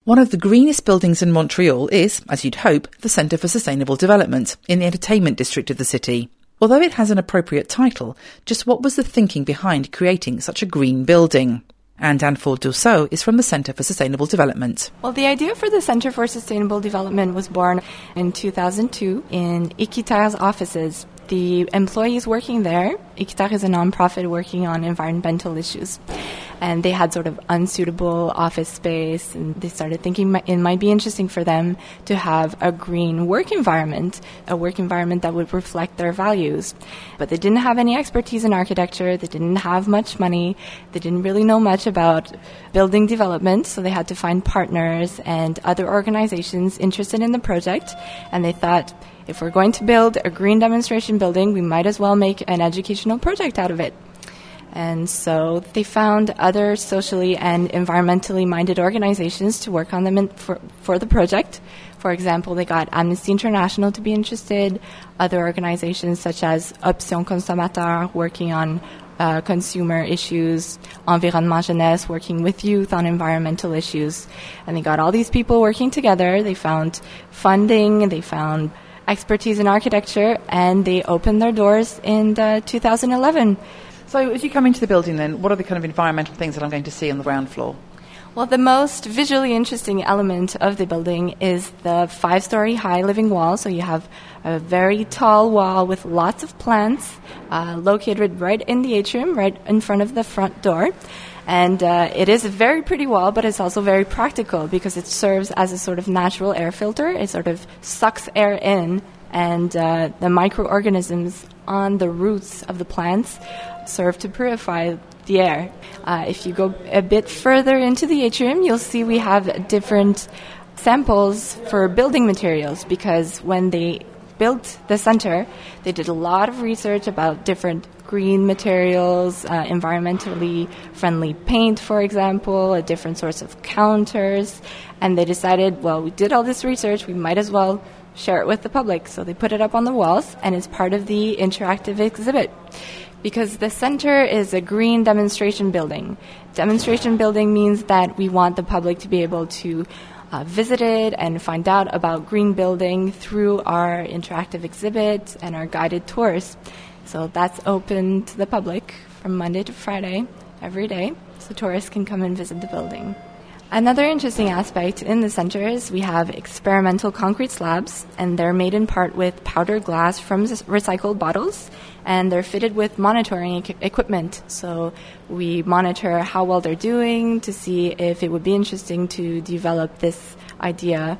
One of the greenest buildings in Montreal is, as you'd hope, the Centre for Sustainable Development in the entertainment district of the city. Although it has an appropriate title, just what was the thinking behind creating such a green building? Anne Danforth-Dussault is from the Centre for Sustainable Development. Well, the idea for the Centre for Sustainable Development was born in 2002 in Équiterre's offices. The employees working there, Équiterre is a nonprofit working on environmental issues, and they had sort of unsuitable office space, and they started thinking it might be interesting for them to have a green work environment, a work environment that would reflect their values. But they didn't have any expertise in architecture, they didn't have much money, they didn't really know much about building development, so they had to find partners and other organizations interested in the project, and they thought, if we're going to build a green demonstration building, we might as well make an educational project out of it. And so they found other socially and environmentally minded organizations to work on them for the project. For example, they got Amnesty International to be interested, other organizations such as Option Consommateur working on consumer issues, Environnement Jeunesse working with youth on environmental issues. And they got all these people working together. They found funding, they found expertise in architecture, and they opened their doors in 2011. So as you come into the building then, what are the kind of environmental things that I'm going to see on the ground floor? Well, the most visually interesting element of the building is the 5-story high living wall. So you have a very tall wall with lots of plants located right in the atrium, right in front of the front door. And it is a very pretty wall, but it's also very practical because it serves as a sort of natural air filter. It sort of sucks air in, and the microorganisms on the roots of the plants serve to purify the air. If you go a bit further into the atrium, you'll see we have different samples for building materials, because when they built the center, they did a lot of research about different green materials, environmentally friendly paint, for example, different sorts of counters, and they decided, well, we did all this research, we might as well share it with the public. So they put it up on the walls, and it's part of the interactive exhibit. Because the center is a green demonstration building. Demonstration building means that we want the public to be able to visit it and find out about green building through our interactive exhibit and our guided tours. So that's open to the public from Monday to Friday, every day, so tourists can come and visit the building. Another interesting aspect in the center is we have experimental concrete slabs, and they're made in part with powdered glass from recycled bottles, and they're fitted with monitoring equipment. So we monitor how well they're doing to see if it would be interesting to develop this idea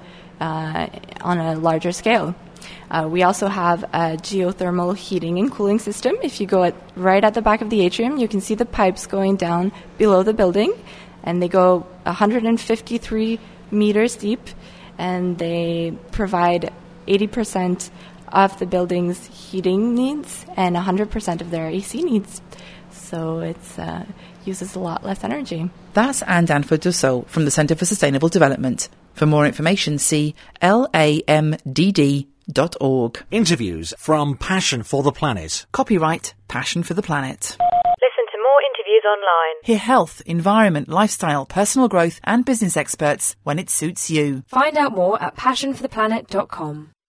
on a larger scale. We also have a geothermal heating and cooling system. If you go right at the back of the atrium, you can see the pipes going down below the building, and they go 153 meters deep, and they provide 80% of the building's heating needs and 100% of their AC needs. So it uses a lot less energy. That's Anne Danforth-Dussault from the Centre for Sustainable Development. For more information, see lamdd.org. Interviews from Passion for the Planet. Copyright Passion for the Planet. Listen to more interviews online. Hear health, environment, lifestyle, personal growth and business experts when it suits you. Find out more at passionfortheplanet.com.